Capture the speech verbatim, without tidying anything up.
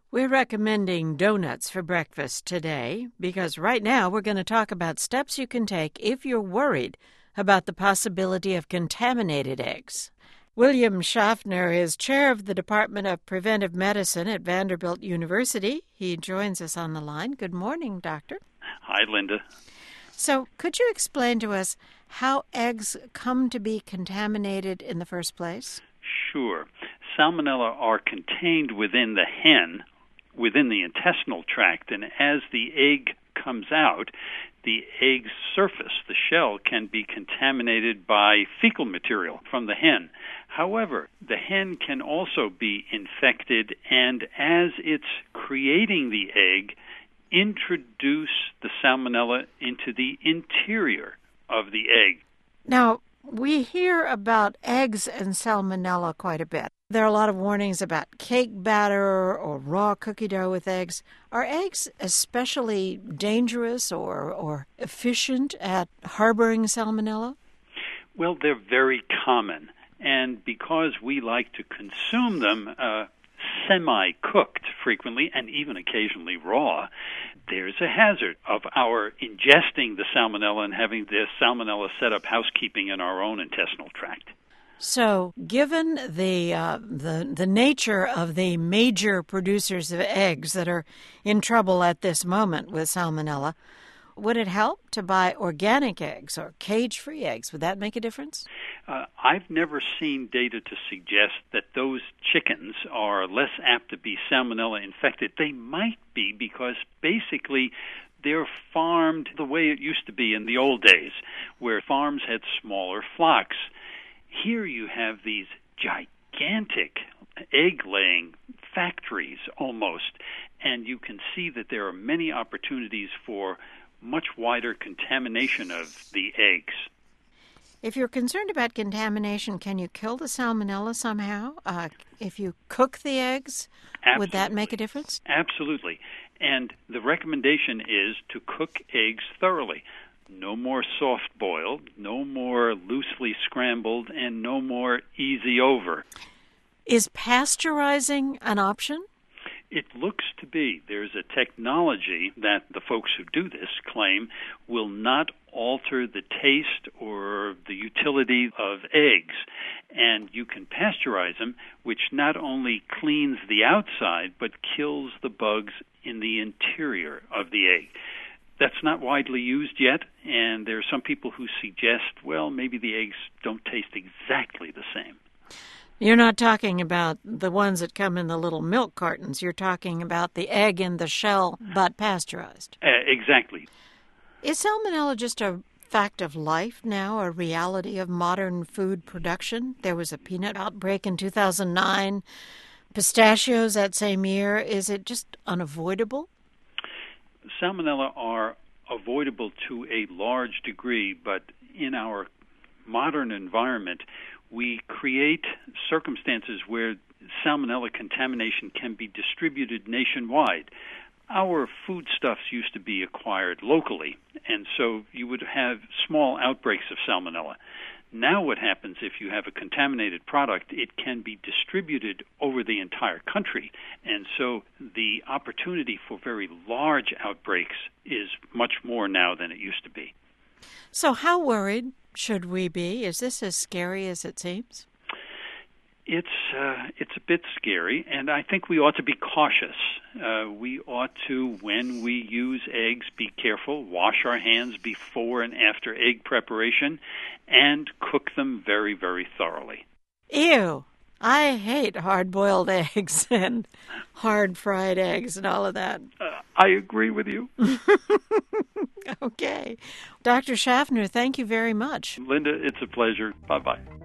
We're recommending donuts for breakfast today because right now we're going to talk about steps you can take if you're worried about the possibility of contaminated eggs. William Schaffner is chair of the Department of Preventive Medicine at Vanderbilt University. He joins us on the line. Good morning, doctor. Hi, Linda. So could you explain to us how eggs come to be contaminated in the first place? Sure. Salmonella are contained within the hen, within the intestinal tract, and as the egg comes out, the egg's surface, the shell, can be contaminated by fecal material from the hen. However, the hen can also be infected, and as it's creating the egg, introduce the salmonella into the interior of the egg. Now, we hear about eggs and salmonella quite a bit. There are a lot of warnings about cake batter or raw cookie dough with eggs. Are eggs especially dangerous or, or efficient at harboring salmonella? Well, they're very common. And because we like to consume them uh, semi-cooked frequently and even occasionally raw, there's a hazard of our ingesting the salmonella and having the salmonella set up housekeeping in our own intestinal tract. So, given the, uh, the the nature of the major producers of eggs that are in trouble at this moment with salmonella, would it help to buy organic eggs or cage-free eggs? Would that make a difference? Uh, I've never seen data to suggest that those chickens are less apt to be salmonella infected. They might be because basically they're farmed the way it used to be in the old days, where farms had smaller flocks. Here you have these gigantic egg-laying factories almost, and you can see that there are many opportunities for much wider contamination of the eggs. If you're concerned about contamination, can you kill the salmonella somehow? Uh, if you cook the eggs, Absolutely. Would that make a difference? Absolutely. And the recommendation is to cook eggs thoroughly. No more soft-boiled, no more loosely scrambled, and no more easy over. Is pasteurizing an option? It looks to be. There's a technology that the folks who do this claim will not alter the taste or the utility of eggs. And you can pasteurize them, which not only cleans the outside, but kills the bugs in the interior of the egg. That's not widely used yet, and there are some people who suggest, well, maybe the eggs don't taste exactly the same. You're not talking about the ones that come in the little milk cartons. You're talking about the egg in the shell, but pasteurized. Uh, exactly. Is salmonella just a fact of life now, a reality of modern food production? There was a peanut outbreak in two thousand nine, pistachios that same year. Is it just unavoidable? Salmonella are avoidable to a large degree, but in our modern environment, we create circumstances where salmonella contamination can be distributed nationwide. Our foodstuffs used to be acquired locally, and so you would have small outbreaks of salmonella. Now what happens if you have a contaminated product, it can be distributed over the entire country, and so the opportunity for very large outbreaks is much more now than it used to be. So how worried should we be? Is this as scary as it seems? It's uh, it's a bit scary, and I think we ought to be cautious. Uh, we ought to, when we use eggs, be careful, wash our hands before and after egg preparation, and cook them very, very thoroughly. Ew! I hate hard-boiled eggs and hard-fried eggs and all of that. Uh, I agree with you. Okay. Doctor Schaffner, thank you very much. Linda, it's a pleasure. Bye-bye.